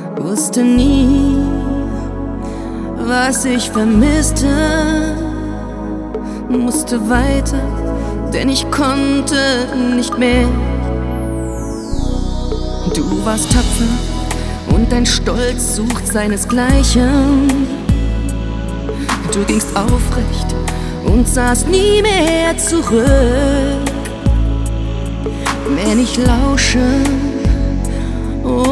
wusste nie, was ich vermisste. Musste weiter, denn ich konnte nicht mehr. Du warst tapfer und dein Stolz sucht seinesgleichen. Du gingst aufrecht und sahst nie mehr zurück. Wenn ich lausche